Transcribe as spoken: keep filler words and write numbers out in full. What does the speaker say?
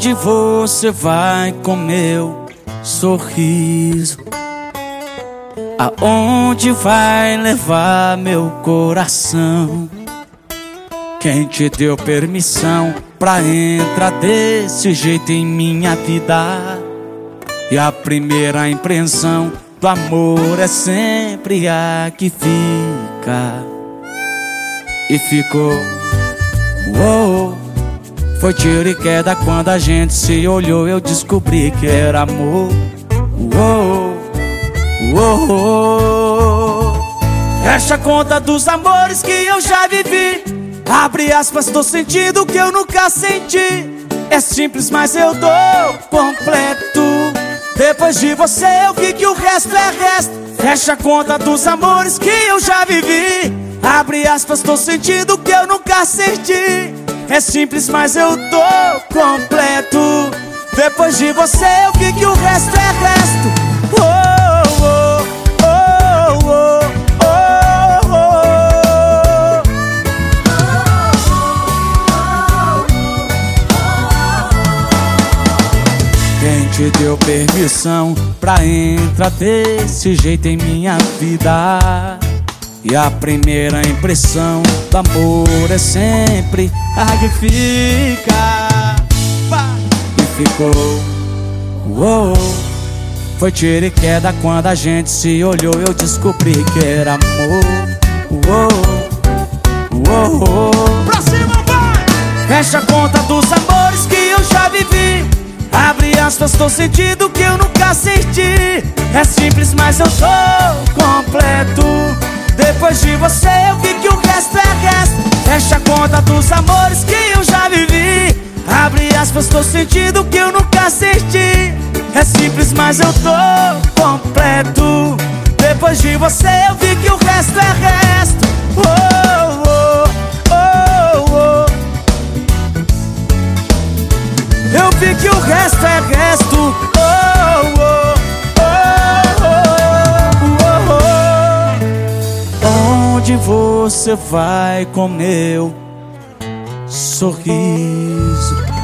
Aonde você vai com meu sorriso? Aonde vai levar meu coração? Quem te deu permissão pra entrar desse jeito em minha vida? E a primeira impressão do amor é sempre a que fica. E ficou, uou. Foi tiro e queda quando a gente se olhou. Eu descobri que era amor. Uou, uou. Fecha a conta dos amores que eu já vivi. Abre aspas, tô sentindo o que eu nunca senti. É simples, mas eu tô completo. Depois de você eu vi que o resto é resto. Fecha a conta dos amores que eu já vivi. Abre aspas, tô sentindo o que eu nunca senti. É simples, mas eu tô completo. Depois de você eu vi que o resto é resto. Oh, oh, oh, oh, oh, oh. Quem te deu permissão pra entrar desse jeito em minha vida? E a primeira impressão do amor é sempre a que fica. E ficou, uou. Foi tiro e queda quando a gente se olhou. Eu descobri que era amor. Uou, uou. Pra cima, vai! Fecha a conta dos amores que eu já vivi. Abre aspas, tô sentindo que eu nunca senti. É simples, mas eu tô completo. Depois de você eu vi que o resto é resto. Fecha a conta dos amores que eu já vivi. Abre aspas, tô sentindo que eu nunca senti. É simples, mas eu tô completo. Depois de você eu vi que o resto é resto. Oh, oh, oh, oh. Eu vi que o resto é resto. Oh, oh. Onde você vai com meu sorriso?